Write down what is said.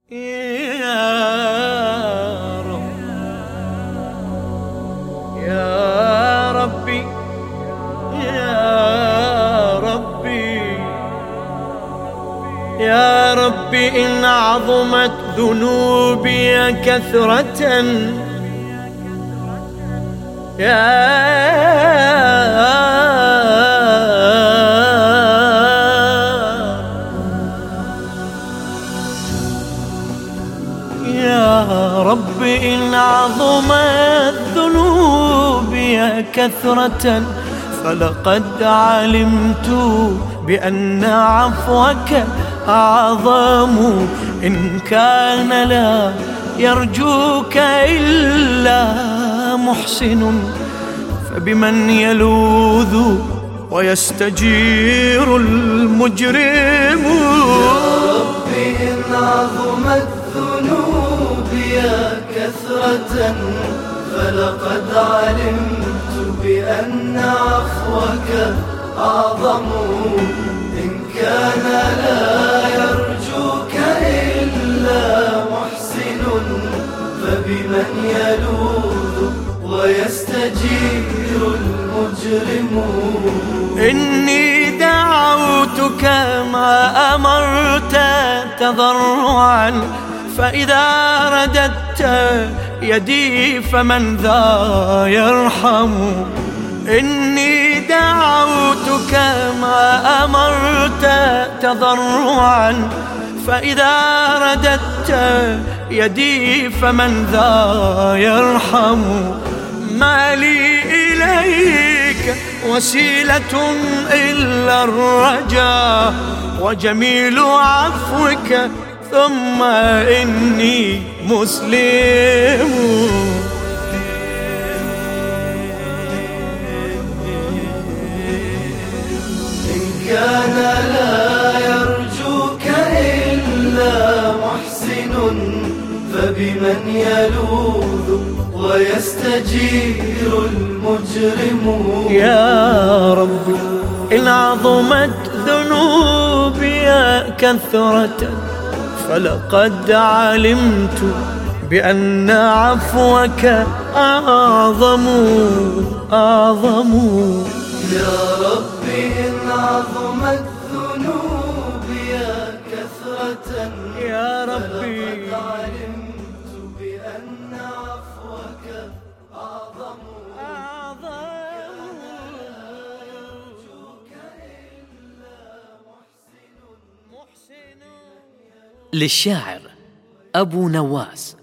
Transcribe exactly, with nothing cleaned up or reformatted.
يا رب يا ربي يا ربي يا ربي إن عظمت ذنوبي كثرة يا يا رب إن عظمت ذنوبي كثرة فلقد علمت بأن عفوك أعظم إن كان لا يرجوك إلا محسن فبمن يلوذ ويستجير المجرم. يا رب إن عظمت ذنوبي كثرة فلقد علمت بأن عفوك أعظم إن كان لا يرجوك إلا محسن فبمن يلوذ ويستجير المجرم. إني دعوتك ما أمرت تضرعا فإذا رددت يدي فمن ذا يرحم. إني دعوتك ما أمرت تضرعا فإذا رددت يدي فمن ذا يرحم. ما لي إليك وسيلة إلا الرجاء وجميل عفوك ثم إني مسلم. إن كان لا يرجوك إلا محسن فبمن يلوذ ويستجير المجرم. يا ربي إن عظمت ذنوبي كثرة فلقد علمت بأن عفوك أعظم أعظم. يا رب إن عظمت ذنوبي كثرة يا ربي فلقد علمت بأن عفوك أعظم أعظم. للشاعر أبو نواس.